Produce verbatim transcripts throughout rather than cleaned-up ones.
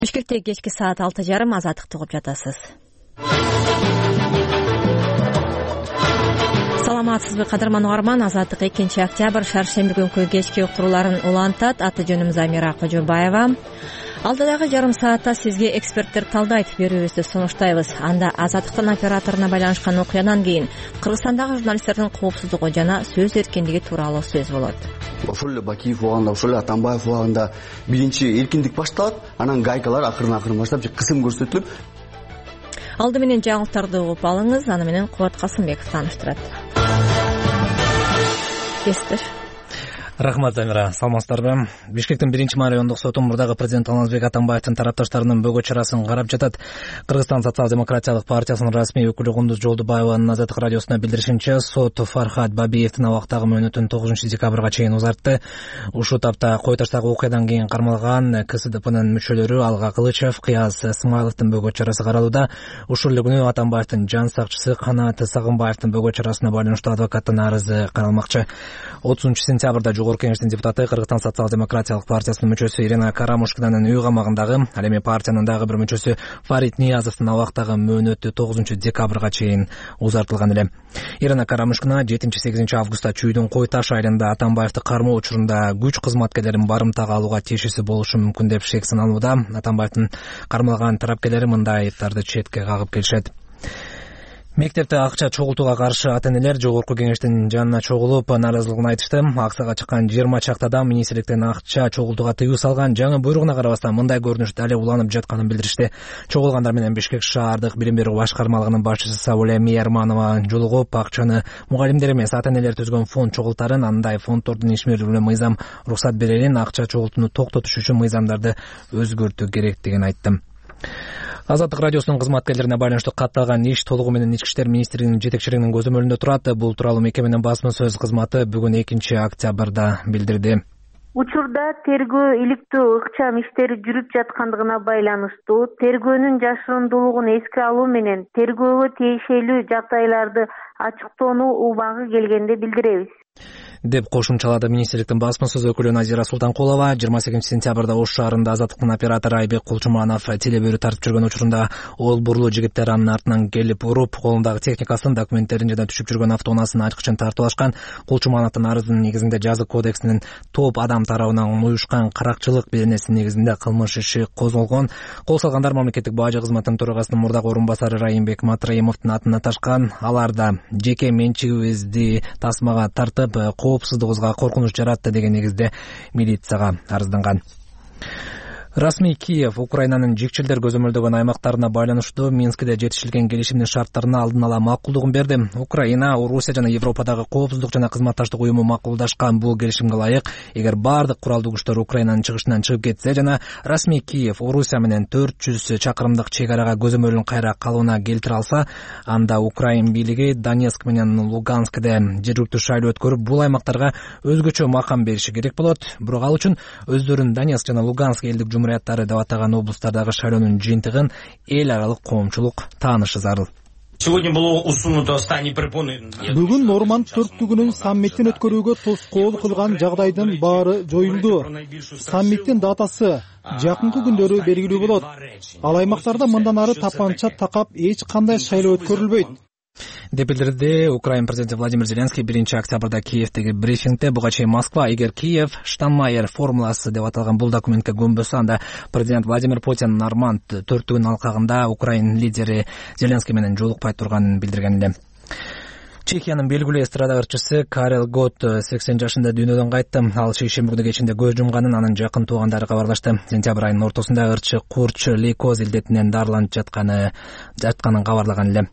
Бишкекте кечки саат алты жарым Азаттыкты угуп жатасыз. Саламатсызбы кадырман угарман, Азаттык экинчи октябрь шаршемби күнкү кечки уктурууларын улантат. Аты жөнүм Замира Кожобаева. Алдыдагы жарым саатта сизге эксперттер талдайт берүүбүздү сунуштайбыз. Анда Азаттыктын операторуна байланышкан окуядан кийин Кыргызстандагы журналисттердин коопсуздугу жана сөз эркиндиги тууралуу сөз болот. Ошол эле Бакиев убагында, ошол эле Атамбаев убагында биринчи эркиндик башталат, анан гайкалар акырын-акырын баштап кысым көрсөтүлүп. Алды менен жаңылыктарды угуп алыңыз, аны менен Кубат Касымбеков тааныштырат. Кестир. Рахмат, Замира. Саламатсыздарбы? Бишкектин биринчи райондук соту мурдагы президент Алмазбек Атамбаевдин тарапташтарынын бөгө чарасын карап жатат. Кыргызстан социал-демократиялык партиясынын расмий өкүлү Кундуз Жолдубаеванын Азаттык радиосуна билдиришинче, сот Фархат Бабиевдин абактагы мөөнөтүн тогузунчу декабрга чейин узартты. Ушул тапта кой таштагы окуядан кийин кармалган КСДПнын мүчөлөрү Алга Кылычев, Кыяз Смайловдун бөгө чарасы каралууда. Ушул эле күнү Атамбаевдин жан сакчысы Канат Сагынбаевдин бөгө чарасына байланыштуу адвокаттын арызы каралмакчы. отузунчу сентябрда Жогорку Кеңештин депутаты, Кыргызстан социал-демократиялык партиясынын мүчөсү Ирина Карамушкинанын үй камагындагы, ал эми партиянын дагы бир мүчөсү Фарид Ниязовдун абактагы мөөнөтү тогузунчу декабрга чейин узартылган эле. Ирина Карамушкина жетинчи сегизинчи августта Чүйдүн Кой Таш айылында Атамбаевди кармоо учурунда күч кызматкерлерин барымтага алууга тиешеси болушу мүмкүн деп шек саналууда. Атамбаевдин кармалган тарапкерлери мындай айыптарды четке кагып келишет. Мектепте акча чогултууга каршы ата-энелер Жогорку Кеңештин жанына чогулуп нааразылыгын айтышты. Аксага чыккан жыйырма чакта адам министрликтен акча чогултууга тыюу салган. Жаңы буйругуна карабастан мындай көрүнүш дале уланып жатканын билдиришти. Чогулгандар менен Бишкек шаардык билим берүү башкармалыгынын башчысы Сауле Миярманова жолугуп, акчаны мугалимдер эмес ата-энелер түзгөн фонд чогултарын, андай фонддордун ишмерлүүнүнө мыйзам уруксат берерин, акча чогултууну токтотуш үчүн мыйзамдарды өзгөртүү керектигин айтты. Азаттык радиосунун кызматкерлерине байланыштуу катталган иш толугу менен Ички иштер министрлигинин жетекчилигинин көзөмөлүндө турат. Бул тууралуу мекеменин басма сөз кызматы бүгүн экинчи октябрда билдирди. Учурда тергөө иликтөө ыкчам иштери жүрүп жаткандыгына байланыштуу тергөөнүн жашырундуулугун эске алуу менен тергөөгө тиешелүү жагдайларды ачыктоону убагы келгенде билдиребиз деп кошумчалады министрликтин басма сөз өкүлү Назира Султанкулова. жыйырма сегизинчи сентябрда Ош шаарында Азаттыктын оператору Айбек Кулчуманов телебөрү тартып жүргөн учурунда ол бурлуу жигиттер анын артынан келип уруп, колундагы техникасын, документтерин жана түшүп жүргөн автоунаасынын ачкычын тартып алышкан. Кулчумановдун арызынын негизинде жазык кодексинин топ адам тарабынан уюшкан каракчылык беренеси негизинде кылмыш иши козголгон. Кол салгандар мамлекеттик бажы кызматынын төрагасынын мурдагы орун басары Райымбек Матраимовдун атын аташкан. Аларда жеке менчигибизди тасмага тартып, коопсуздугубузга коркунуч жаратты деген негизде милицияга арызданган. Расмий Киев Украинанын жикчилдер көзөмөлдөгөн аймактарына байланыштуу Минскиде жетишилген келишимдин шарттарына алдын ала макулдугун берди. Украина, Орусия жана Европадагы коопсуздук жана кызматташтык уюму макулдашкан бул келишимге ылайык, эгер бардык куралдуу күчтөр Украинанын чыгышынан чыгып кетсе жана Расмий Киев Орусия менен төрт жүз чакырымдык чек-арага көзөмөлүн кайра калууна келтире алса, анда Украин бийлиги Донецк менен Луганскде жергиликтүү шайлоо өткөрүп, бул аймактарга өзгөчө макам бериши керек болот. Бирок ал үчүн өздөрүн Донецк жана Луганск элдик жумурияттары деп атаган облустардагы шайлоонун жыйынтыгын эл аралык коомчулук таанышы зарыл. Бүгүн Норманд төрттүгүнүн саммитин өткөрүүгө тоскоол кылган жагдайдын баары жоюлду. Саммиттин датасы жакынкы күндөрү белгилүү болот. Ал аймактарда мындан ары тапанча такап эч кандай шайлоо өткөрүлбөйт деп билдирди Украин президенти Владимир Зеленский биринчи октябрда Киевдеги брифингде. Буга чейин Москва эгер Киев Штанмайер формуласы деп аталган бул документке көнбөсө, анда президент Владимир Путин Норманд төрттүгүнүн алкагында Украин лидери Зеленский менен жолукпай турганын билдирген эле. Чехиянын белгилүү эстрада ырчысы Карел Гот сексен жашында дүйнөдөн кайтты. Ал шейшемби күнү кечинде көз жумганын анын жакын туугандары кабарлашты. Сентябрь айынын ортосунда ырчы курч лейкоз илдетинен дарыланып жатканы жатканын кабарлаган эле.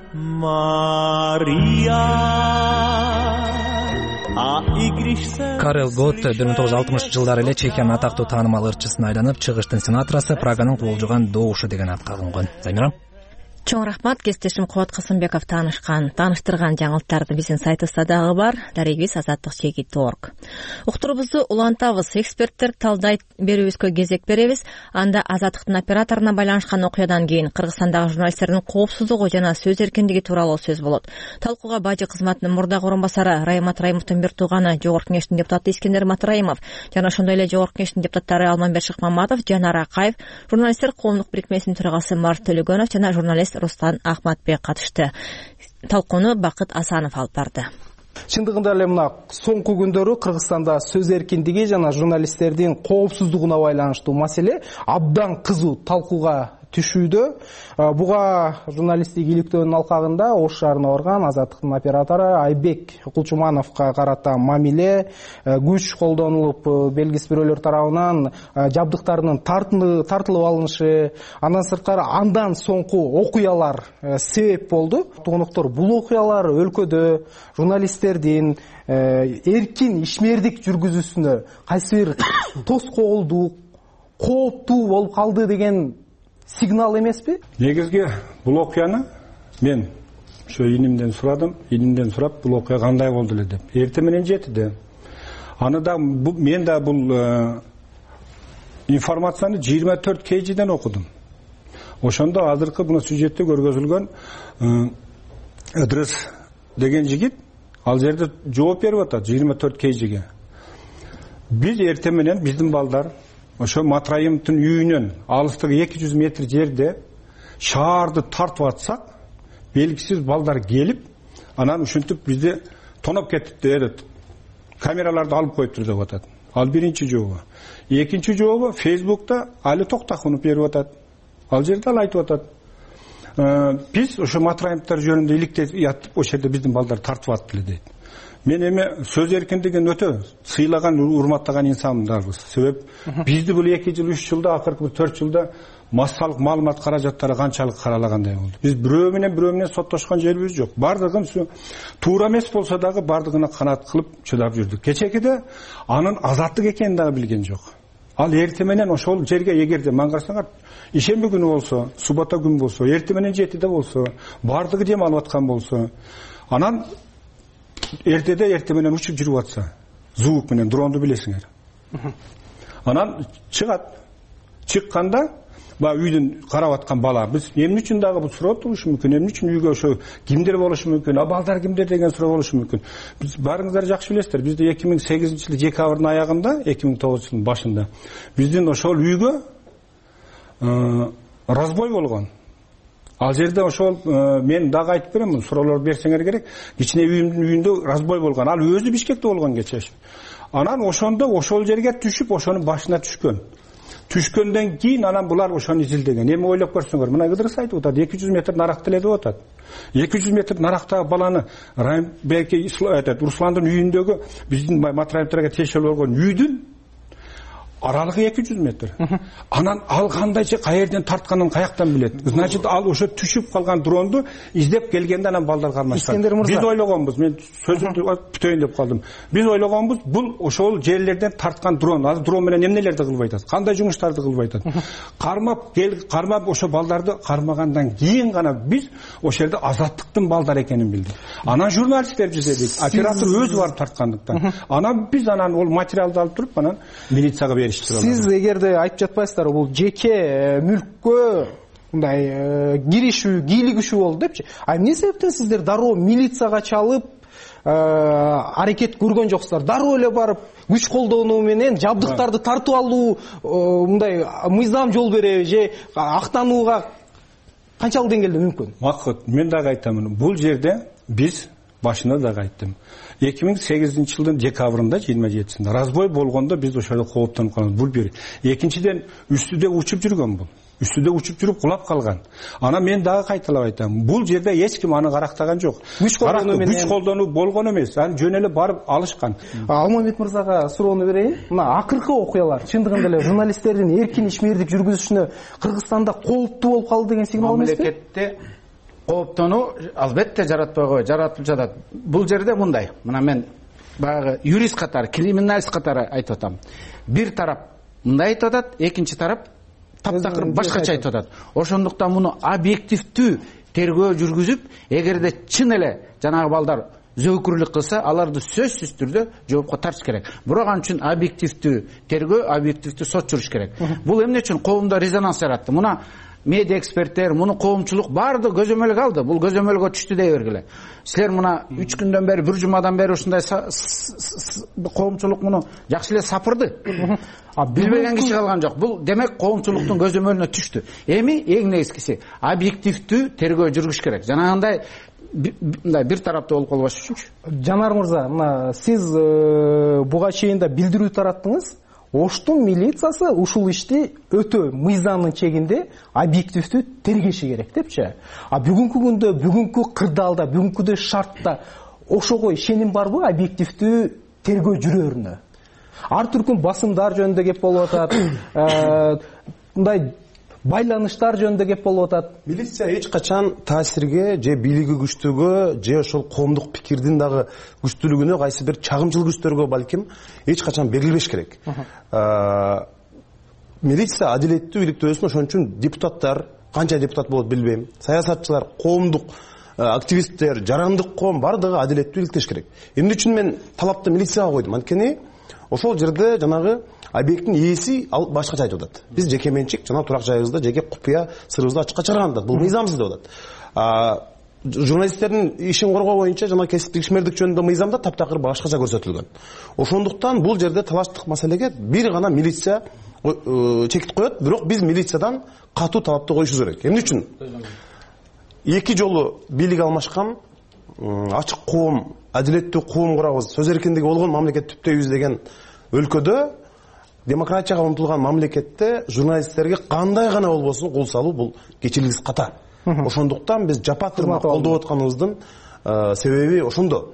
Карел Гот бир миң тогуз жүз алтымышынчы жылдары эле Чехиянын атактуу таанымал ырчысына айланып, чыгыштын сенаторасы, Праганын кубулжуган добушу деген атка алынган. Замира? Чоң рахмат. Кесиптешим Кубат Касымбеков таанышкан, тааныштырган жаңылыктарды биздин сайтыбызда дагы бар. Дарегибиз азаттык чегит точка орг. Уктурубузду улантабыз. Эксперттер талдайт берүүбүзгө кезек беребиз. Анда азаттыктын операторуна байланышкан окуядан кийин Кыргызстандагы журналисттердин коопсуздугу жана сөз эркиндиги тууралуу сөз болот. Талкууга Бажы кызматынын мурдагы орун басары Райымат Райымовдун бир тууганы Жогорку Кеңештин депутаты Искендер Матраимов жана ошондой эле Жогорку Кеңештин депутаттары Алмамбет Шыкмаматов, Жанар Акаев, журналисттер коомдук бирикмесинин төрагасы Март Төлөгөнов жана журналист Рустан Ахматбек катышты. Талкууну Бакыт Асанов алып барды. Чындыгында эле мына соңку күндөрү Кыргызстанда сөз эркиндиги жана журналисттердин коопсуздугуна байланыштуу маселе абдан кызуу талкууга түшүүдө. Буга журналисттик иликтөөнүн алкагында Ош шаарына барган Азаттыктын оператору Айбек Кулчумановго карата мамиле, күч колдонулуп, белгисиз бирөөлөр тарабынан жабдыктарынын тартылып алынышы, андан сырткары андан соңку окуялар себеп болду. Туугунуктар, бул окуялар өлкөдө журналисттердин эркин ишмердик жүргүзүүсүнө кайсы бир тоскоолдук, кооптуу болуп калды деген сигнал эмеспи? Негизги бул окуяны мен ошо инимден сурадым, инимден сурап, бул окуя кандай болду эле деп. Эртең менен жетиде. Аны да мен да бул информацияны жыйырма төрт кейжиден окудум. Ошондо азыркы мына сюжетте көргөзүлгөн Ыдырыс деген жигит ал жерде жооп берип атат жыйырма төрт кейжиге. Биз эртең менен биздин балдар ошо Матраимовдун үйүнөн алыстыгы эки жүз метр жерде шаарды тартып атсак, белгисиз балдар келип, анан ушинтип бизди тоноп кетти, камераларды алып коюптур деп атат. Ал биринчи жообу. Экинчи жообу Фейсбукта Али Токтахунов берип атат. Ал жерде ал айтып атат. Биз ошо Матраимовдор жөнүндө иликтеп ятып, ошол жерде биздин балдар тартып атты эле дейт. Мен эми сөз эркиндигин өтө сыйлаган, урматтаган инсандарбыз. Себеп бизди бул эки жыл, үч жылда, акыркы төрт жылда массалык маалымат каражаттары канчалык каралагандай болду. Биз бирөө менен бирөө менен соттошкон жерибиз жок. Бардыгын туура эмес болсо дагы бардыгына канат кылып чыдап жүрдүк. Кечекиде анын азаттык экенин дагы билген жок. Ал эртең менен ошол жерге эгерде ман карасаңар, ишемби күнү болсо, суббота күн болсо, эртең менен жетиде болсо, бардыгы дем алып аткан болсо, анан эртеде эртең менен учуп жүрүп атса, звук менен дронду билесиңер. Анан чыгат. Чыкканда ба үйдүн карап аткан бала, биз эмне үчүн дагы бул суроо турушу мүмкүн, эмне үчүн үйгө ошо кимдер болушу мүмкүн, а балдар кимдер деген суроо болушу мүмкүн. Биз барыңыздар жакшы билесиздер, бизде эки миң сегизинчи жылы декабрдын аягында, эки миң тогузунчу жылдын башында биздин ошол үйгө разбой болгон. Ал жерде ошол мен дагы айтып берем, суроолор берсеңер керек, кичине үйүмдүн үйүндө разбой болгон. Ал өзү Бишкекте болгон кечеш. Анан ошондо ошол жерге түшүп, ошонун башына түшкөн. Түшкөндөн кийин анан булар ошону изилдеген. Эми ойлоп көрсөңөр, мына Ыдырыс айтып атат, эки жүз метр наракта эле деп атат. эки жүз метр нарактагы баланы Райымбек Русландын үйүндөгү биздин Матраимовдорго тиешелүү болгон үйдүн аралыгы эки жүз метр. Анан ал кандайча каерден тартканын каяктан билет? Значит, ал ошо түшүп калган дронду издеп келгенде анан балдар кармашкан. Биз ойлогонбуз, мен сөзүмдү бүтөйүн деп калдым. Биз ойлогонбуз, бул ошол жерлерден тарткан дрон. Азыр дрон менен эмнелерди кылып атат? Кандай жумуштарды кылып атат? Кармап кел, кармап ошо балдарды кармагандан кийин гана биз ошол жерде азаттыктын балдар экенин билдик. Анан журналисттер жезедик, оператор өзү барып тарткандыктан. Анан биз анан ол материалды алып туруп анан милицияга бердик. Сиз эгерде айтып жатпайсыздар, бул жеке мүлккө мындай киришүү, кийлигишүү болду депчи. А эмне себептен сиздер дароо милицияга чалып аракет көргөн жоксуздар? Дароо эле барып күч колдонуу менен жабдыктарды тартып алуу мындай мыйзам жол береби же актанууга канчалык деңгээлде мүмкүн? Макыт, мен дагы айтамын. Бул жерде биз башында дагы айттым. эки миң сегизинчи жылдын декабрында жыйырма жетисинде разбой болгондо биз ошол кооптонуп калдык. Бул бир. Экинчиден үстүдө учуп жүргөн бул. Үстүдө учуп жүрүп кулап калган. Ана мен дагы кайталап айтам. Бул жерде эч ким аны карактаган жок. Күч колдонуу менен күч колдонуу болгон эмес. Аны жөн эле барып алышкан. Алмамбет мырзага суроону берейин. Мына акыркы окуялар чындыгында эле журналисттердин эркин ишмердик жүргүзүшүнө Кыргызстанда кооптуу болуп калды деген сигнал эмеспи? Мамлекетте кооптонуу албетте жаратпай койбойт, жаратылып жатат. Бул жерде мындай. Мына мен баягы юрист катары, криминалист катары айтып атам. Бир тарап мындай айтып атат, экинчи тарап таптакыр башкача айтып атат. Ошондуктан муну объективдүү тергөө жүргүзүп, эгерде чын эле жанагы балдар зөөкүрлүк кылса, аларды сөзсүз түрдө жоопко тартыш керек. Бирок ал үчүн объективдүү тергөө, объективдүү сот жүрүш керек. Бул эмне үчүн коомдо резонанс жаратты? Муна медиа эксперттер, муну коомчулук баарды көзөмөлгө алды. Бул көзөмөлгө түштү дей бергиле. Силер мына үч күндөн бери, бир жумадан бери ушундай коомчулук муну жакшы эле сапырды. А билбеген киши калган жок. Бул демек коомчулуктун көзөмөлүнө түштү. Эми эң негизгиси объективдүү тергөө жүргүш керек. Жанагындай мындай бир тараптуу болуп калбаш үчүнчү. Жанар мырза, мына сиз буга чейин да билдирүү тараттыңыз. Оштун милициясы ушул ишти өтө мыйзамдын чегинде объективдүү тергеши керек депчи. А бүгүнкү күндө, бүгүнкү кырдаалда, бүгүнкү шартта ошого ишеним барбы объективдүү тергөө жүрөрүнө? Ар түркүн басымдар жөнүндө кеп болуп атат, мындай байланыштар жөнүндө кеп болуп атат. Милиция эч качан таасирге же бийлиги күчтүүгө же ошол коомдук пикирдин дагы күчтүүлүгүнө кайсы бир чагымчыл күчтөргө балким эч качан берилбеш керек. Милиция адилеттүү иликтөөсүн ошон үчүн депутаттар, канча депутат болот билбейм, саясатчылар, коомдук активисттер, жарандык коом бардыгы адилеттүү иликтеш керек. Эмне үчүн мен талапты милицияга койдум? Анткени ошол жерде жанагы объекттин ээси ал башкача айтып атат. Биз жеке менчик жана турак жайыбызда жеке купуя сырыбызды ачыкка чыгаргандык. Бул мыйзамсыз деп атат. Журналисттердин ишин коргоо боюнча жана кесиптик ишмердик жөнүндө мыйзамда таптакыр башкача көрсөтүлгөн. Ошондуктан бул жерде талаштык маселеге бир гана милиция чекит коет, бирок биз милициядан катуу талапты коюшубуз керек. Эмне үчүн? Эки жолу бийлик алмашкан ачык коом, адилеттүү коом курабыз, сөз эркиндиги болгон мамлекет түптөйбүз деген өлкөдө, демократияга умтулган мамлекетте журналисттерге кандай гана болбосун кол салуу бул кечирилгис ката. Ошондуктан биз жапатырма колдоп атканыбыздын себеби ошондо.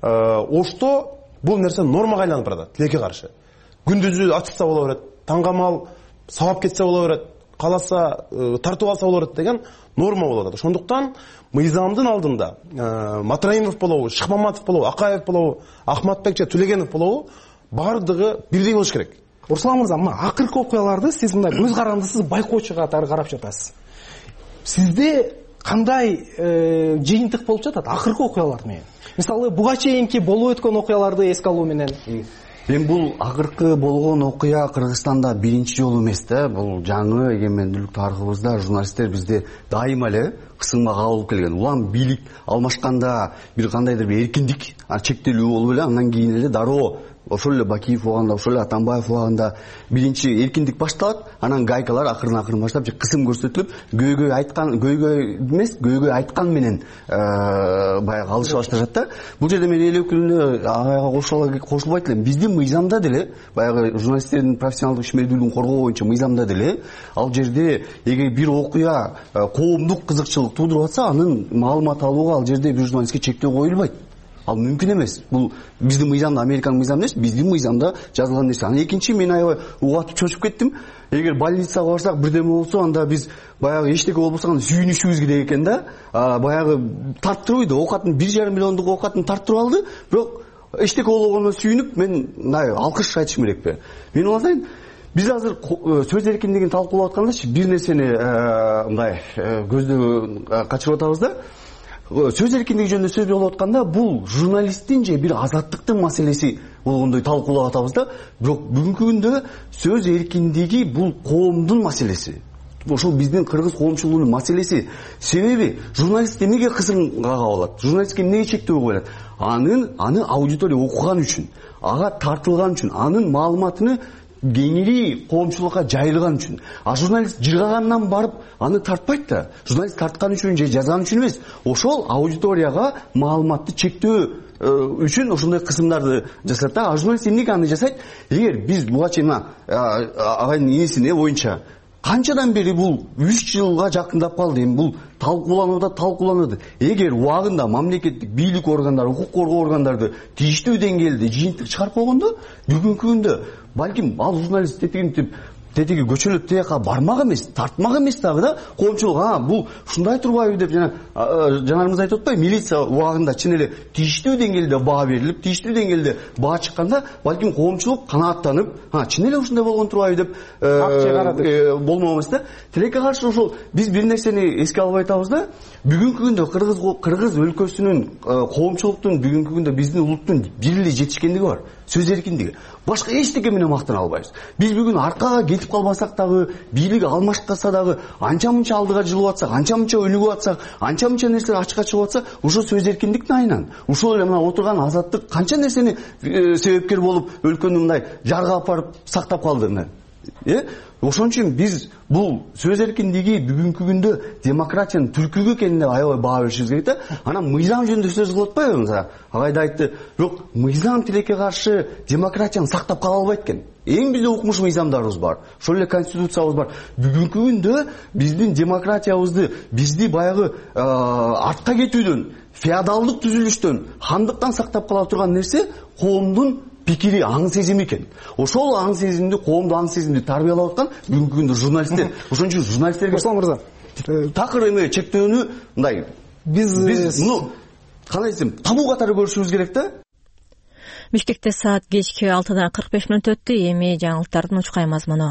Ошто бул нерсе нормага айланып барат, тилекке каршы. Күндүзү ачылса боло берет, таңгамал сабап кетсе боло берет, каласа тартып алса боло берет деген норма болот. Ошондуктан мыйзамдын алдында Матраимов болобу, Шыкмаматов болобу, Акаев болобу, Ахматбек же Түлегенов болобу бардыгы бирдей болуш керек. Руслан мырза, мына акыркы окуяларды сиз мындай көз карандысыз байкоочу катары карап жатасыз. Сизде кандай жыйынтык болуп жатат акыркы окуялар менен? Мисалы, буга чейинки болуп өткөн окуяларды эске алуу менен. Эми бул акыркы болгон окуя Кыргызстанда биринчи жолу эмес да. Бул жаңы эгемендүүлүк тарыхыбызда журналисттер бизде дайыма эле кысымга кабылып келген. Улам бийлик алмашканда бир кандайдыр бир эркиндик чектелүү болуп эле андан кийин эле дароо ошол эле Бакиев убагында, ошол эле Атамбаев убагында биринчи эркиндик башталат, анан гайкалар акырын-акырын баштап же кысым көрсөтүлүп, көйгөй айткан, көйгөй эмес, көйгөй айткан менен баягы алыша башташат да. Бул жерде мен эл өкүлүнө агайга кошулбайт элем. Биздин мыйзамда деле, баягы журналисттердин профессионалдык ишмердүүлүгүн коргоо боюнча мыйзамда деле, ал жерде эгер бир окуя коомдук кызыкчылык туудуруп атса, анын маалымат алууга ал жерде бир журналистке чектөө коюлбайт. Ал мүмкүн эмес. Бул биздин мыйзамда, Американын мыйзамында эмес, биздин мыйзамда жазылган нерсе. Анан экинчи, мен аябай угатып чочуп кеттим. Эгер больницага барсак, бирдеме болсо, анда биз баягы эчтеке болбосо анда сүйүнүшүбүз керек экен да. Баягы тарттырбайт, оокатын бир жарым миллиондук оокатын тарттырып алды, бирок эчтеке болгонуна сүйүнүп, мен мындай алкыш айтышым керекпи? Мен ойлойм, биз азыр сөз эркиндигин талкуулап аткандачы бир нерсени мындай көздөн качырып атабыз да. Сөз эркиндиги жөнүндө сөз болуп атканда, бул журналисттин же бир азаттыктын маселеси болгондой талкуулап атабыз да. Бирок бүгүнкү күндө сөз эркиндиги бул коомдун маселеси. Ошол биздин кыргыз коомчулугунун маселеси. Себеби журналист эмнеге кысымга кабылат? Журналистке эмнеге чектөө коюлат? Анын аны аудитория окуган үчүн, ага тартылган үчүн, анын маалыматыны кеңири коомчулукка жайылган үчүн. А журналист жыргагандан барып аны тартпайт да. Журналист тарткан үчүн же жазган үчүн эмес. Ошол аудиторияга маалыматты чектөө үчүн ошондой кысымдарды жасайт да. А журналист эмнеге аны жасайт? Эгер биз буга чейин агайдын инесине боюнча канчадан бери бул үч жылга жакындап калды. Эми бул талкууланууда талкууланды. Эгер убагында мамлекеттик бийлик органдары, укук коргоо органдары тийиштүү деңгээлде жыйынтык чыгарып койгондо, бүгүнкү күндө балким ал журналист тетигинтип тетиги көчөлөп тияка бармак эмес, тартмак эмес дагы да коомчулук а бул ушундай турбайбы деп жана жанарымыз айтып атпайбы, милиция убагында чын эле тийиштүү деңгээлде баа берилип, тийиштүү деңгээлде баа чыкканда балким коомчулук канааттанып, а чын эле ушундай болгон турбайбы деп болмок эмес да. Тилекке каршы ошол биз бир нерсени эске албай атабыз да, бүгүнкү күндө кыргыз кыргыз өлкөсүнүн коомчулуктун бүгүнкү күндө биздин улуттун бир эле жетишкендиги бар, сөз эркиндиги. Башка эчтеке менен мактана албайбыз. Биз бүгүн аркага кетип калбасак дагы, бийлик алмашкаса дагы, анча мынча алдыга жылып атсак, анча мынча өнүгүп атсак, анча мынча нерселер ачыкка чыгып атса, ошо сөз эркиндиктин айынан. Ушул эле мына отурган Азаттык канча нерсени себепкер болуп өлкөнү мындай жарга алып барып сактап калды мына. Э? Ошон үчүн биз бул сөз эркиндиги бүгүнкү күндө демократиянын түркүгү экенин аябай баа беришибиз керек да. Анан мыйзам жөнүндө сөз кылып атпайбы? Мисалы, агайда айтты, жок, мыйзам тилекке каршы демократияны сактап кала албайт экен. Эң бизде укмуш мыйзамдарыбыз бар. Ошол эле конституциябыз бар. Бүгүнкү күндө биздин демократиябызды, бизди баягы артка кетүүдөн, феодалдык түзүлүштөн, хандыктан сактап кала турган нерсе коомдун пикири, аң сезими экен. Ошол аң сезимди, коомду аң сезимди тарбиялап аткан бүгүнкү күндө журналисттер. Ошон үчүн журналисттерге Руслан мырза, такыр эме чектөөнү мындай биз биз муну кандай десем, табуу катары көрүшүбүз керек да. Бишкекте саат кечки алтыдан кырк беш мүнөт өттү. Эми жаңылыктардын учкай мазмуну.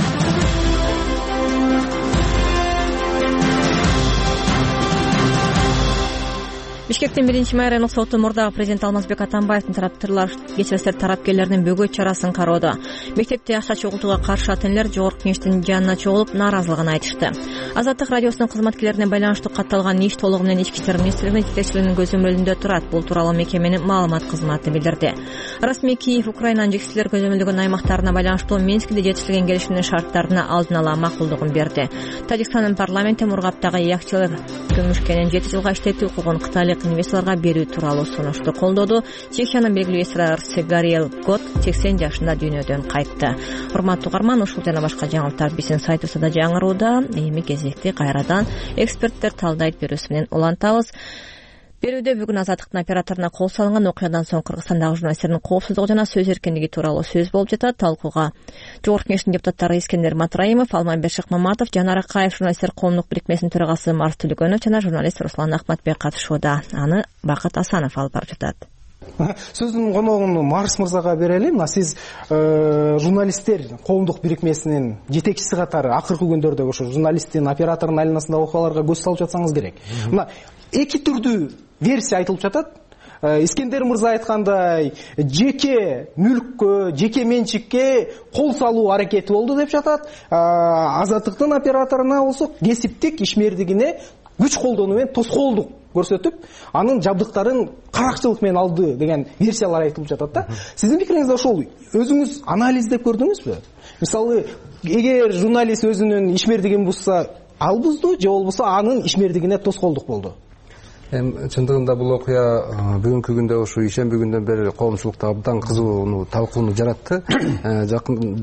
Бишкектин биринчи май райондук соту мурдагы президент Алмазбек Атамбаевдин тараптарлар кечирсиздер тарапкерлеринин бөгөт чарасын кароодо. Мектепте акча чогултууга каршы ата-энелер жогорку кеңештин жанына чогулуп нааразылыгын айтышты. Азаттык радиосунун кызматкерлерине байланыштуу катталган иш толугу менен Ички иштер министрлигинин жетекчилигинин көзөмөлүндө турат. Бул тууралуу мекеменин маалымат кызматы билдирди. Расмий Киев Украинанын жетекчилер көзөмөлдөгөн аймактарына байланыштуу Минскиде жетишилген келишимдин шарттарына алдын ала макулдугун берди. Тажикстандын парламенти Мургаптагы Яхчылык Көмүшкенин жети жылга иштетүү укугун кытайлык инвесторлорго берүү тууралуу сунушту колдоду. Чехиянын белгилүү эстрадачысы Гариел Гот сексен жашында дүйнөдөн кайтты. Урматтуу угарман, ушул жана башка жаңылыктар биздин сайтыбызда да жаңырууда. Эми кезекти кайрадан эксперттер талдайт берүүсү менен улантабыз. Берүүдө бүгүн Азаттыктын операторуна кол салынган окуядан соң Кыргызстандагы журналисттердин коопсуздугу жана сөз эркиндиги тууралуу сөз болуп жатат. Талкууга Жогорку кеңештин депутаттары Искендер Матраимов, Алмамбет Шыкмаматов, Жанар Акаев, журналисттер коомдук бирикмесинин төрагасы Марс Түлүкөнов жана журналист Руслан Ахматбек катышууда. Аны Бакыт Асанов алып барып жатат. Сөздүн коногун Марс мырзага берели. Мына сиз журналисттер коомдук бирикмесинин жетекчиси катары акыркы күндөрдө ошо журналисттин, оператордун айланасындагы окуяларга көз салып жатсаңыз керек. Мына эки түрдүү версия айтылып жатат. Искендер мырза айткандай, жеке мүлккө, жеке менчикке кол салуу аракети болду деп жатат. Азаттыктын операторуна болсо кесиптик ишмердигине күч колдонуу менен тоскоолдук көрсөтүп, анын жабдыктарын каракчылык менен алды деген версиялар айтылып жатат да. Сиздин пикириңизде ошол өзүңүз анализдеп көрдүңүзбү? Мисалы, эгер журналист өзүнүн ишмердигин бузса, ал бузду, же болбосо анын ишмердигине тоскоолдук болду? Эми чындыгында бул окуя бүгүнкү күндө ушу ишемби күндөн бери коомчулукта абдан кызуу талкууну жаратты. Жакын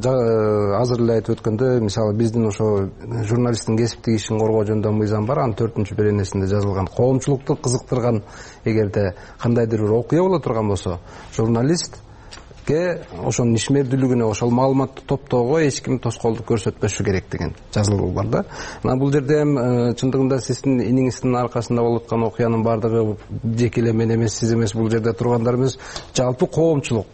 азыр эле айтып өткөндө, мисалы биздин ошо журналисттин кесиптик ишин коргоо жөнүндө мыйзам бар, анын төртүнчү беренесинде жазылган. Коомчулукту кызыктырган эгерде кандайдыр бир окуя боло турган болсо, журналист ошонун ишмердүүлүгүнө, ошол маалыматты топтоого эч ким тоскоолдук көрсөтпөшү керек деген жазылуу бар да. Мына бул жерде эми чындыгында сиздин иниңиздин аркасында болуп аткан окуянын баардыгы жеке эле мен эмес, сиз эмес, бул жерде тургандар эмес, жалпы коомчулук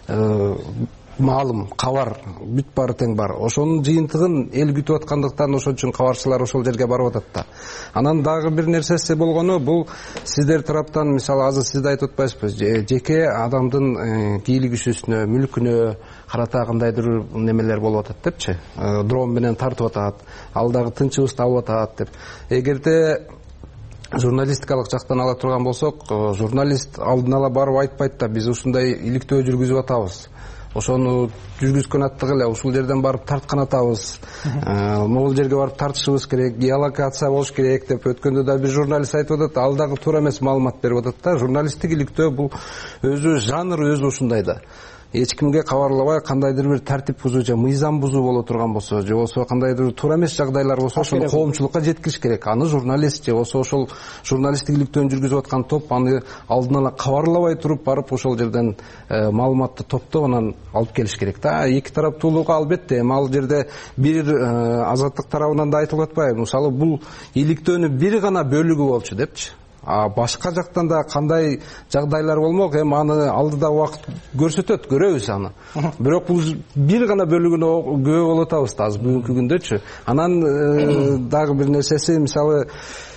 маалым, кабар бүт баары тең бар. Ошонун жыйынтыгын эл күтүп аткандыктан ошон үчүн кабарчылар ошол жерге барып атат да. Анан дагы бир нерсеси болгону, бул сиздер тараптан, мисалы азыр сиз да айтып атпайсызбы, жеке адамдын кийлигишүүсүнө, мүлкүнө карата кандайдыр немелер болуп атат депчи, дрон менен тартып атат, ал дагы тынчыбызды алып атат деп. Эгерде журналистикалык жактан ала турган болсок, журналист алдын ала барып айтпайт да, биз ушундай иликтөө жүргүзүп атабыз, ошону жүргүзгөн аттык эле ушул жерден барып тарткан атабыз, могул жерге барып тартышыбыз керек, геолокация болуш керек деп өткөндө да бир журналист айтып атат, ал дагы туура эмес маалымат берип атат да. Журналисттик иликтөө бул өзү жанр, өзү ушундай да. эч кимге кабарлабай кандайдыр бир тартип бузуу же мыйзам бузуу боло турган болсо же болбосо кандайдыр туура эмес жагдайлар болсо ошону коомчулукка жеткириш керек. Аны журналист же болбосо ошол журналисттик иликтөөнү жүргүзүп аткан топ аны алдын ала кабарлабай туруп барып ошол жерден маалыматты топтоп анан алып келиш керек да. Эки тараптуулугу албетте, эми ал жерде бир Азаттык тарабынан да айтылып атпайбы, мисалы бул иликтөөнүн бир гана бөлүгү болчу депчи. А башка жактан да кандай жагдайлар болмок, эми аны алдыда убакыт көрсөтөт, көрөбүз аны. Бирок бул бир гана бөлүгүнө күбө болуп атабыз да азыр бүгүнкү күндөчү. Анан дагы бир нерсеси, мисалы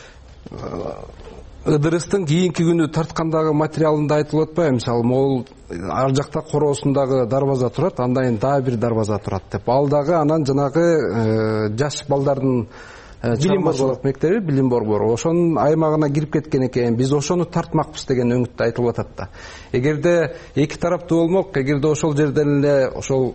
Ыдырыстын кийинки күнү тарткандагы материалында айтылып атпайбы, мисалы могул ар жакта короосундагы дарбаза турат, андан дагы бир дарбаза турат деп. Ал дагы анан жанагы жаш балдардын билим борбору мектеби, билим борбору ошонун аймагына кирип кеткен экен. Биз ошону тартмакпыз деген өңүттө айтылып атат да. Эгерде эки тараптуу болмок, эгерде ошол жерден эле ошол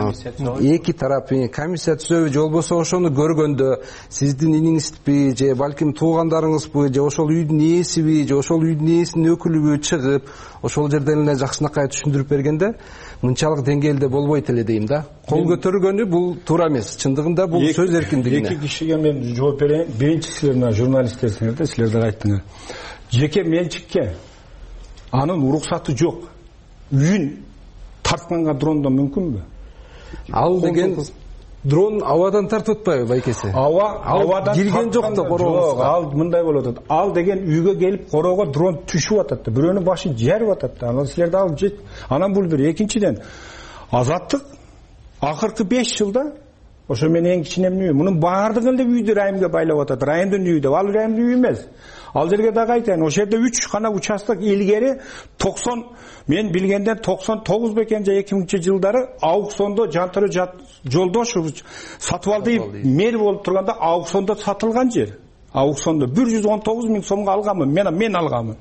эки тарап комиссия түзөбү же болбосо ошону көргөндө сиздин иниңизби же балким туугандарыңызбы же ошол үйдүн ээсиби же ошол үйдүн ээсинин өкүлүбү чыгып ошол жерден эле жакшынакай түшүндүрүп бергенде мынчалык деңгээлде болбойт эле дейм да. Кол көтөргөнү бул туура эмес. Чындыгында бул сөз эркиндигине. Эки кишиге мен жооп берейин. Биринчи силер мына журналисттерсиңер да, силер да айттыңар. Жеке менчикке анын уруксаты жок. Үйүн тартканга дрондон мүмкүнбү? Ал деген дрон абадан тартып атпайбы байкеси? Аба абадан кирген жок да корообузга. Ал мындай болуп атат. Ал деген үйгө келип короого дрон түшүп атат да. Бирөөнүн башы жарып атат да. Анан силерди алып жет. Анан бул бир. Экинчиден Азаттык акыркы беш жылда ошо мен эң кичинемдин үйү. Мунун баардыгын эле үйдү райымга байлап атат. Райымдын үйү деп. Ал райымдын үйү эмес. Ал жерге дагы айтайын, ошол жерде үч гана участок илгери токсон, мен билгенден токсон тогуз бекен же эки миңинчи жылдары аукциондо Жантөрө Жолдошов сатып алды. Мэр болуп турганда аукциондо сатылган жер. Аукциондо бир жүз он тогуз миң сомго алганмын. Мен мен алганмын.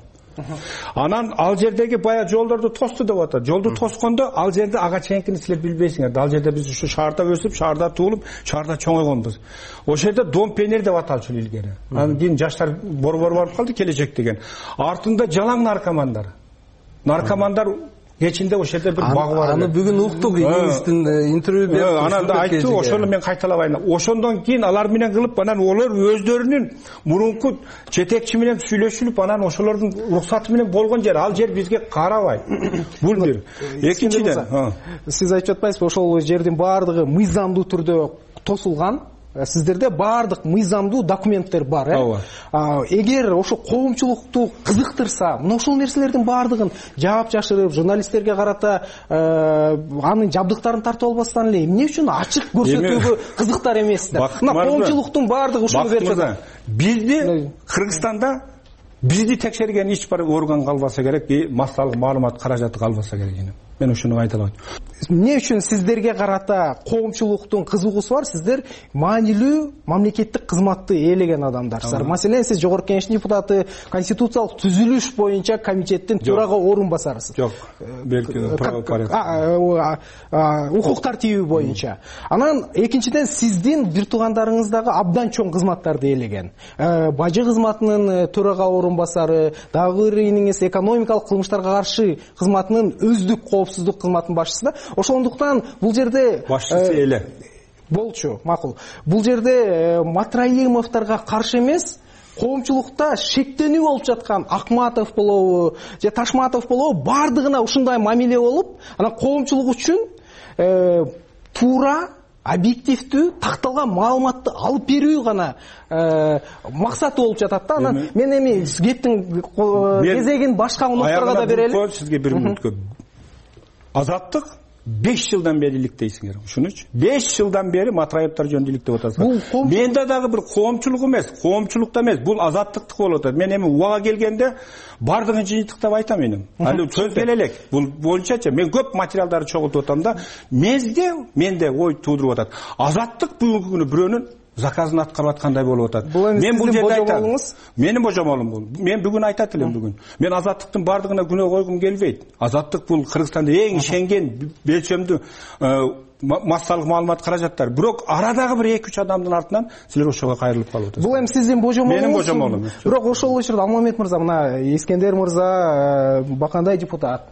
Анан ал жердеги бая жолдорду тосту деп атат. Жолду тоскондо ал жерде ага чейинкини силер билбейсиңер. Ал жерде биз ушу шаарда өсүп, шаарда туулуп, шаарда чоңойгонбуз. Ошол жерде дом пенер деп аталчу илгери. Анан кийин жаштар борбор барып калды, келечек деген. Артында жалаң наркомандар. Наркомандар кечинде ошол жерде бир баг бар. Аны бүгүн уктук, иңиздин интервью берип. Анан да айтты, ошону мен кайталабайын. Ошондон кийин алар менен кылып, анан олар өздөрүнүн мурунку жетекчи менен сүйлөшүлүп, анан ошолордун уруксаты менен болгон жер. Ал жер бизге карабайт. Бул бир. Экинчиден, сиз айтып атпайсызбы, ошол жердин баардыгы мыйзамдуу түрдө тосулган. Сиздерде баардык мыйзамдуу документтер бар, э? Эгер ошо коомчулукту кызыктырса, мына ошол нерселердин баардыгын жаап жашырып, журналисттерге карата анын жабдыктарын тартып албастан эле эмне үчүн ачык көрсөтүүгө кызыктар эмессиздер? Мына коомчулуктун баардыгы ушуну берип жатат. Бизди Кыргызстанда бизди текшерген эч бир орган калбаса керек, массалык маалымат каражаты калбаса керек эне. Мен ушуну айта алам. Эмне үчүн сиздерге карата коомчулуктун кызыгуусу бар? Сиздер маанилүү мамлекеттик кызматты ээлеген адамдарсыздар. Маселен, сиз Жогорку Кеңештин депутаты, конституциялык түзүлүш боюнча комитеттин төрага орун басарысыз. Жок, белки правопорядок. Укук тартиби боюнча. Анан экинчиден сиздин бир туугандарыңыз дагы абдан чоң кызматтарды ээлеген. Бажы кызматынын төрага орун басары, дагы бир иниңиз экономикалык кылмыштарга каршы кызматынын өздүк коопсуздук кызматынын башчысы да. Ошондуктан бул жерде башчысы эле болчу, макул. Бул жерде Матраимовторго каршы эмес, коомчулукта шектенүү болуп жаткан Акматов болобу, же Ташматов болобу, бардыгына ушундай мамиле болуп, анан коомчулук үчүн туура, объективдүү, такталган маалыматты алып берүү гана максаты болуп жатат да. Анан мен эми кеттин кезегин башка мунуктарга да берели. Сизге бир мүнөткө. Азаттык беш жылдан бери иликтейсиңер. Ушунучу беш жылдан бери Матраевдер жөнүндө иликтеп атасыңар. Менде дагы бир коомчулук эмес, коомчулукта эмес, бул азаттыктык болуп атат. Мен эми убага келгенде бардыгын жыйынтыктап айтам эми. Али сөз бере элек. Бул боюнчачы мен көп материалдарды чогултуп атам да, менде менде ой туудуруп атат. Азаттык бүгүнкү күнү бирөөнүн заказын аткарып аткандай болуп атат. Мен бул жерде айтам. Менин божомолум бул. Мен бүгүн айтат элем бүгүн. Мен азаттыктын бардыгына күнөө койгум келбейт. Азаттык бул Кыргызстанда эң ишенген белчемдүү массалык маалымат каражаттар. Бирок арадагы бир эки үч адамдын артынан силер ошого кайрылып калып атасыздар. Бул эми сиздин божомолуңуз. Менин божомолум. Бирок ошол учурда Алмамет мырза, мына Искендер мырза, Бакандай депутат,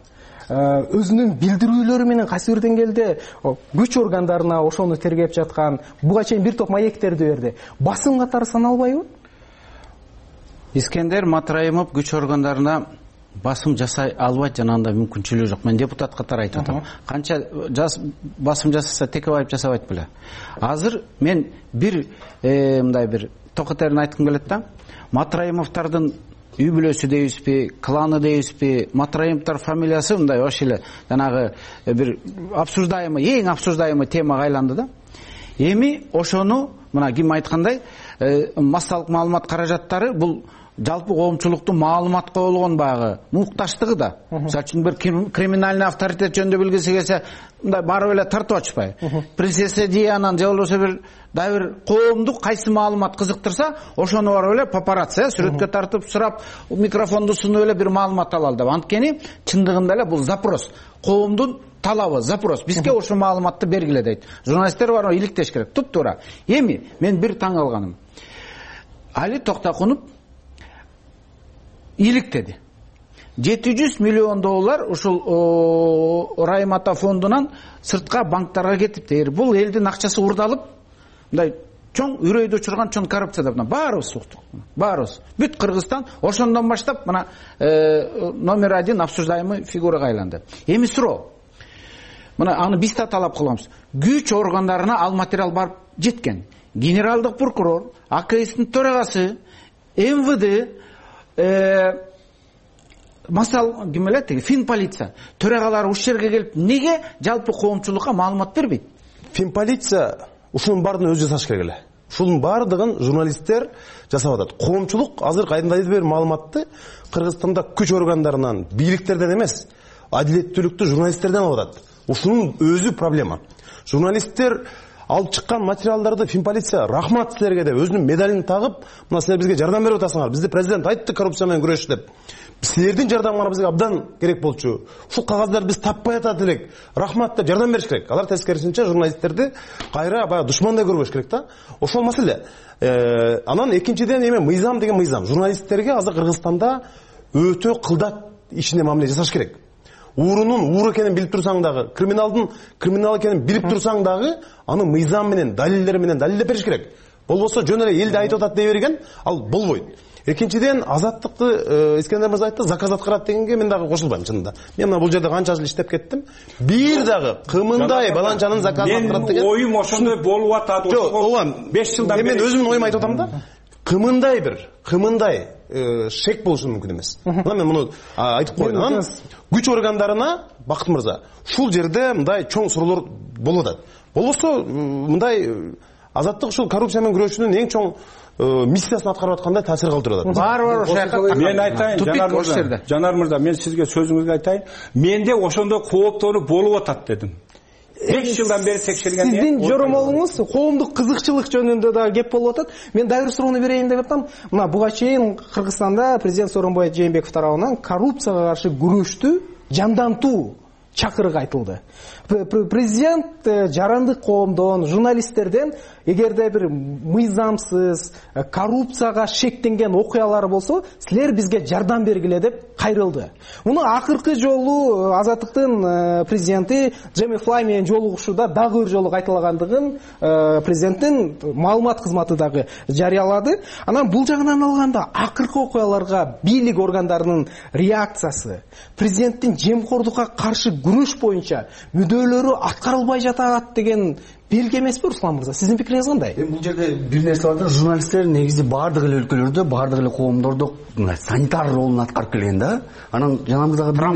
өзүнүн билдирүүлөрү менен кайсы бир деңгээлде күч органдарына ошону тергеп жаткан, буга чейин бир топ маектерди берди. Басым катары саналбайбы? Искендер Матраимов күч органдарына басым жасай албайт, жанагындай мүмкүнчүлүгү жок. Мен депутат катары айтып атам. Канча басым жасаса Текебаев жасабайт беле. Азыр мен бир мындай бир токотерин айткым келет да. Матраимовдордун үй бүлөсү дейбизби, кланы дейбизби, Матраимовдор фамилиясы мындай ош эле жанагы бир обсуждаемый, эң обсуждаемый темага айланды да. Эми ошону мына ким айткандай, массалык маалымат каражаттары бул жалпы коомчулуктун маалыматка болгон багы мукташтыгы да. Мисалы үчүн бир криминальный авторитет жөнүндө билгиси келсе, мындай барып эле тартып ачпай. Принцесса Диананы же болбосо бир дагы бир коомдук кайсы маалымат кызыктырса, ошону барып эле папарацци сүрөткө тартып сурап, микрофонду сунуп эле бир маалымат алалы деп. Анткени чындыгында эле бул запрос, коомдун талабы, запрос. Бизге ошо маалыматты бергиле дейт. Журналисттер бар, иликтеш керек. Туп-туура. Эми мен бир таң алганым. Али Токтокунов иликтеди. жети жүз миллион доллар ушул Райым ата фондунан сыртка банктарга кетипти. Эгер бул элдин акчасы урдалып, мындай чоң үрөйдү учурган чоң коррупция деп, баарыбыз уктук. Баарыбыз. Бүт Кыргызстан ошондон баштап мына номер один обсуждаемый фигурага айланды. Эми суроо. Мына аны биз да талап кылабыз. Күч органдарына ал материал барып жеткен. Генералдык прокурор, А К С'тин төрагасы, М В Д, масал ким эле тиги Финполиция төрагалары ушул жерге келип, неге жалпы коомчулукка маалымат бербейт? Финполиция ушунун баардыгын өзү жасаш керек эле. Ушунун баардыгын журналисттер жасап атат. Коомчулук азыр кайдайдыр бир маалыматты Кыргызстанда күч органдарынан, бийликтерден эмес, адилеттүүлүктү журналисттерден алып атат. Ушунун өзү проблема. Журналисттер алып чыккан материалдарды Финполиция рахмат силерге деп өзүнүн медалин тагып, мына силер бизге жардам берип атасыңар. Бизди президент айтты коррупция менен күрөш деп. Силердин жардамыңар бизге абдан керек болчу. Ушул кагаздарды биз таппай атат элек. Рахмат деп жардам бериш керек. Алар тескерисинче журналисттерди кайра баягы душмандай көрбөш керек да. Ошол маселе. Э, анан экинчиден эме мыйзам деген мыйзам. Журналисттерге азыр Кыргызстанда өтө кылдат ишине мамиле жасаш керек. Уурунун уур экенин билип турсаң дагы, криминалдын криминал экенин билип турсаң дагы, аны мыйзам менен, далилдер менен далилдеп бериш керек. Болбосо жөн эле элди айтып атат дей берген, ал болбойт. Экинчиден азаттыкты Искендер мырза айтты, заказ аткарат дегенге мен дагы кошулбайм чынында. Мен мына бул жерде канча жыл иштеп кеттим. Бир дагы кымындай баланчанын заказ аткарат деген. Мен оюм ошондой болуп атат. Жок, беш жылдан бери. Мен өзүмдүн оюмду айтып атам да. Кымындай бир, кымындай шек болушу мүмкүн эмес. Мына мен муну айтып коеюн. Анан күч органдарына Бакыт мырза, ушул жерде мындай чоң суроолор болуп атат. Болбосо мындай азаттык ушул коррупция менен күрөшүүнүн эң чоң миссиясын аткарып аткандай таасир калтырып атат. Бар-бар ошол. Мен айтайын, Жанар мырза. Жанар мырза, мен сизге сөзүңүзгө айтайын. Менде ошондой кооптонуп болуп атат дедим. беш жылдан бери текшергенде. Сиздин жоромолуңуз коомдук кызыкчылык жөнүндө да кеп болуп атат. Мен дагы бир суроону берейин деп атам. Мына буга чейин Кыргызстанда президент Сооронбай Жээнбеков тарабынан коррупцияга каршы күрөштү жандантуу чакырык айтылды. Президент жарандык коомдон, журналисттерден эгерде бир мыйзамсыз, коррупцияга шектенген окуялар болсо, силер бизге жардам бергиле деп кайрылды. Муну акыркы жолу Азаттыктын президенти Джейми Флай менен жолугушууда дагы бир жолу кайталагандыгын президенттин маалымат кызматы дагы жарыялады. Анан бул жагынан алганда акыркы окуяларга бийлик органдарынын реакциясы, президенттин жемкордукка каршы күрөш боюнча мүдөлөрү аткарылбай жатат деген белги эмеспи, Руслан мырза? Сиздин пикириңиз кандай? Эми бул жерде бир нерсе бар да, журналисттер негизи баардык эле өлкөлөрдө, баардык эле коомдордо санитар ролун аткарып келген да. Анан жанагымыздагы бир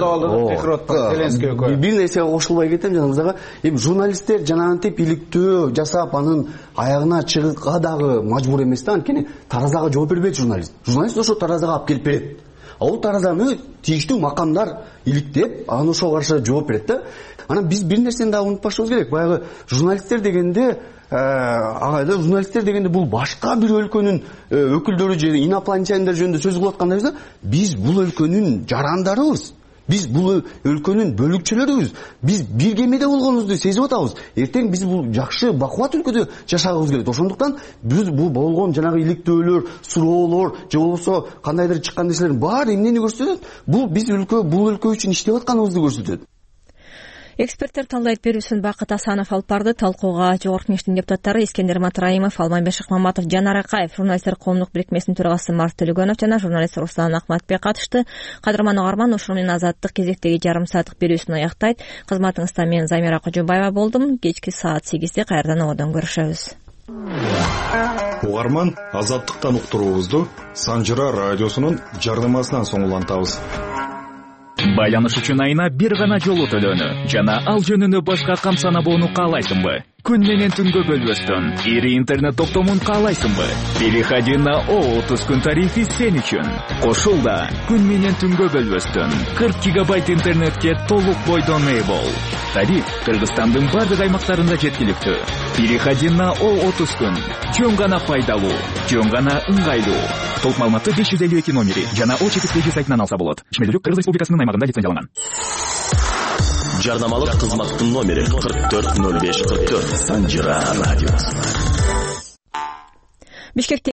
нерсеге бир нерсеге кошулбай кетем жанагымыздагы. Эми журналисттер жанагынтип иликтөө жасап анын аягына чыгышка дагы мажбур эмес да, анткени таразага жооп бербейт журналист. Журналист ошо таразага алып келип берет. Ал таразаны тийиштүү макамдар иликтеп, аны ошого каршы жооп берет да. Анан биз бир нерсени да унутпашыбыз керек. Баягы журналисттер дегенде, агайда журналисттер дегенде бул башка бир өлкөнүн өкүлдөрү же инопланетяниндер жөнүндө сөз кылып аткандайбыз да. Биз бул өлкөнүн жарандарыбыз. Биз бул өлкөнүн бөлүкчөлөрүбүз. Биз бир кемеде болгонубузду сезип атабыз. Эртең биз бул жакшы бакубат өлкөдө жашагыбыз келет. Ошондуктан биз бул болгон жанагы иликтөөлөр, суроолор, же болбосо кандайдыр чыккан нерселердин баары эмнени көрсөтөт? Бул биз өлкө бул өлкө үчүн иштеп атканыбызды көрсөтөт. Эксперттер талдайт берүүсүн Бакыт Асанов алып барды. Талкууга Жогорку Кеңештин депутаттары Искендер Матраимов, Алмайбек Шыкмаматов, Жанар Акаев, журналисттер коомдук бирикмесинин төрагасы Март Төлөгөнов жана журналист Руслан Акматбек катышты. Кадырман угарман, ушуну менен Азаттык кезектеги жарым сааттык берүүсүн аяктай. Кызматыңызда мен Замира Кожобаева болдум. Кечки саат сегизде кайрадан ободон көрүшөбүз. Угарман, Азаттыктан уктуруубузду Санжыра радиосунун жардамасынан соң улантабыз. Байланыш үчүн айына бир гана жолу төлөнү жана ал жөнүндө башка камсанабоону каалайсыңбы? Күн менен түнгө бөлбөстөн ири интернет топтомун каалайсыңбы? Переходи на О отуз күн тарифи сен үчүн. Кошул да күн менен түнгө бөлбөстөн кырк гигабайт интернетке толук бойдон ээ бол. Тариф Кыргызстандын бардык аймактарында жеткиликтүү. Переходи на О отуз күн. Жөн гана пайдалуу, жөн гана ыңгайлуу. Толук маалыматты беш жүз элүү эки номери жана О чети Т Ж сайтынан алса болот. Ишмердүүлүк Кыргыз Республикасынын аймагында лицензияланган. Жарнамалык кызматтын номери кырк төрт ноль беш кырк төрт. Санжыра радиосы. Бишкекте